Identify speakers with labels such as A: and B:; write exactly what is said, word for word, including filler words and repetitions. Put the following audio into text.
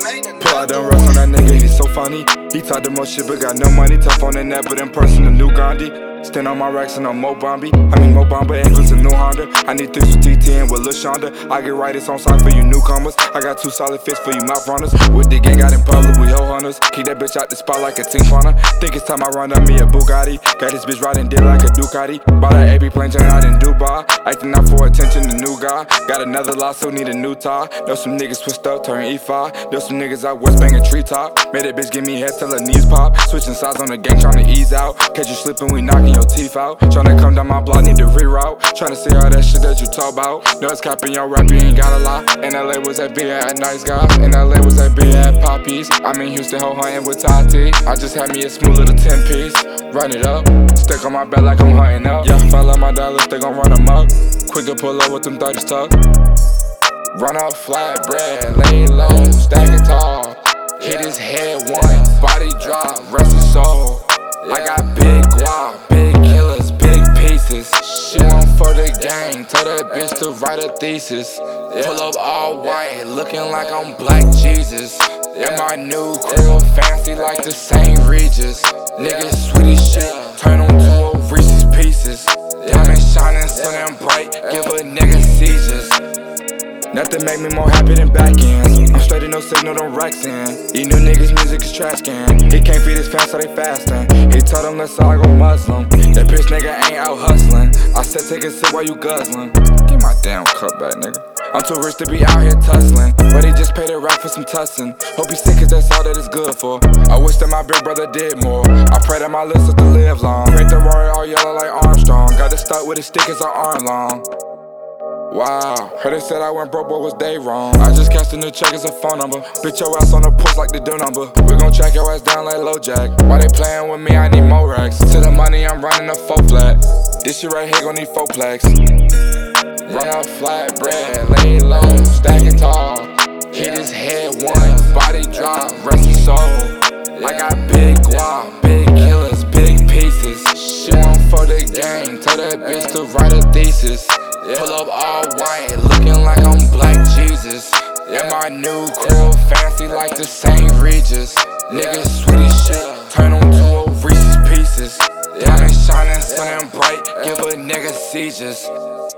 A: Pull out them rest on that nigga, he's so funny. He talk the most shit but got no money. Tough on the net but in person, the new Gandhi. Stand on my racks and I'm Mo Bombi. I mean Mo Bamba, ankles a new Honda. I need things with T T and with Lil Shonda. I get right, it's on side for you newcomers. I got two solid fists for you mouth runners. With the gang out in public, we hoe hunters. Keep that bitch out the spot like a team funner. Think it's time I run up me a Bugatti. Got this bitch riding dick like a Ducati. Bought an A B plane jumping out in Dubai. Acting out for attention, the new guy. Got another lot, so need a new tie. Know some niggas twist up, turn E five. Know some niggas out west banging treetop. Made that bitch give me head till her knees pop. Switching sides on the gang, trying to ease out. Catch you slipping, we knocking your teeth out. Tryna come down my block, need to reroute. Tryna see all that shit that you talk about. No, it's capping your rap, you ain't got a lot. In L A was that beer at Nice Guy. In L A was that beer at Poppy's. I'm in Houston, ho hunting with Tati. I just had me a smooth little ten piece. Run it up, stick on my back like I'm hunting up. Yeah, follow my dollars, they gon' run them up. Quick to pull up with them thirties tuck. Run up flat bread, lay low, stack it tall. Hit his head once, body drop, rest his soul. I got big guap, big killers, big pieces. She want for the gang, tell that bitch to write a thesis. Pull up all white, looking like I'm Black Jesus. And my new crew fancy like the Saint Regis. Niggas sweet as shit, turn them to a Reese's Pieces. Diamond shining, sun bright, give a nigga seizures. Nothing make me more happy than back ends. I'm straight and no signal, don't racks in. These new niggas' music is trash can. He can't feed his fans, so they fasting. He told them let's all go Muslim. That bitch nigga ain't out hustling. I said take a sip while you guzzling. Get my damn cup back, nigga. I'm too rich to be out here tussling, but he just paid a rap for some tussin'. Hope he's sick cause that's all that it's good for. I wish that my big brother did more. I pray that my little sister live long. Paint the Rory all yellow like Armstrong. Got to start with his stick as an arm long. Wow, heard they said I went broke, but was they wrong? I just cashed a new check as a phone number. Bitch your ass on the porch like the do number. We gon' track your ass down like LoJack. Why they playin' with me? I need more racks. To the money, I'm running a four flat. This shit right here gon' need four plaques. Run up flat bread, lay low, stack it tall. Hit his head once, body drop, rest his soul. I got big guap, big killers, big pieces. She want for the gang, tell that bitch to write a thesis. Pull up all white, looking like I'm Black Jesus. And my new crew fancy like the Saint Regis. Niggas sweet as shit, turn them to a Reese's Pieces. Diamond shining, sun bright, give a nigga seizures.